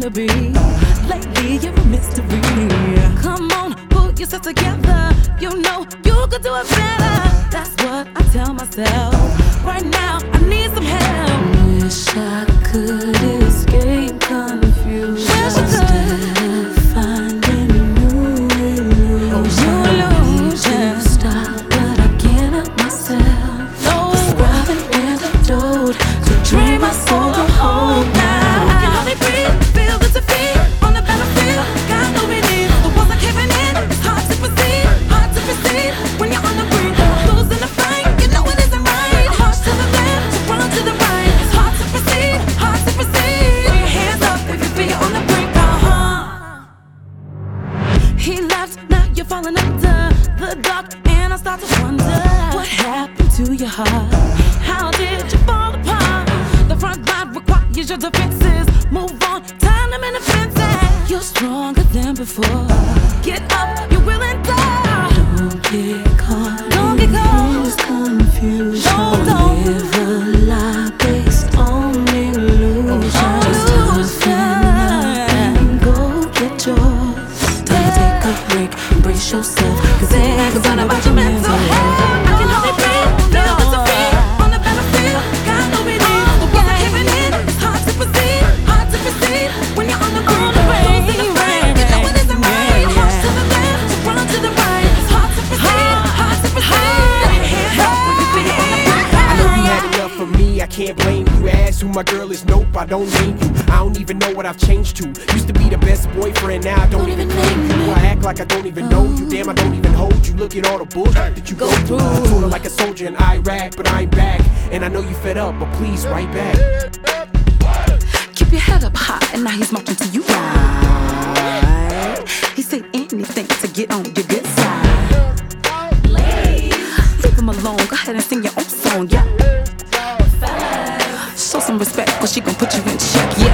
to be. Lately you're a mystery. Come on, pull yourself together. You know you could do it better. That's what I tell myself. Right now I need some help. Wish I could escape confusion. Wish I could. Instead of finding new illusion. Stop, but I can't help myself. Describing antidote to drain my soul of hope now. I can only breathe, feel the defeat on the battlefield. God know we need the walls are caving in. It's hard to proceed, hard to proceed when you're on the brink, losing the fight. You know it isn't right. Harsh to the left, to run to the right. It's hard to proceed, hard to proceed. Put your hands up if you feel you're on the brink. He left, now you're falling under the dark, and I start to wonder what happened to your heart. How did you fall apart? The front line requires your defenses. Move on, time them in the fences. You're stronger than before. Get up, you will endure. Don't get caught. Don't get caught. In this confusion. Don't. Live a lie based on illusion. Just tough and go get yours. Time to take a break, embrace yourself. Cause it ain't about your mental health. I can hardly breathe, feel the defeat on the battlefield. God know we need the walls are caving in. It's hard to proceed when you're on the brink, losing the fight. You know it isn't right. Harsh to the left, to run to the right. It's hard to proceed, hard to proceed. Hands up when you feel you're on the brink. I know you had enough of me, I can't blame you. Ask who my girl is, nope, I don't name you. I don't even know what I've changed to. Used to be the best boyfriend, now I don't even claim you. I act like I don't even know you, damn I don't even hold you. Look at all the bullshit that you go through. Sort of like a soldier in Iraq, but I ain't back. And I know you fed up, but please write back. Keep your head up high, and now he's marching to you right. He said anything to get on your good side. Leave him alone, go ahead and sing your own song, yeah. Show some respect, cause she gon' put you in check, yeah.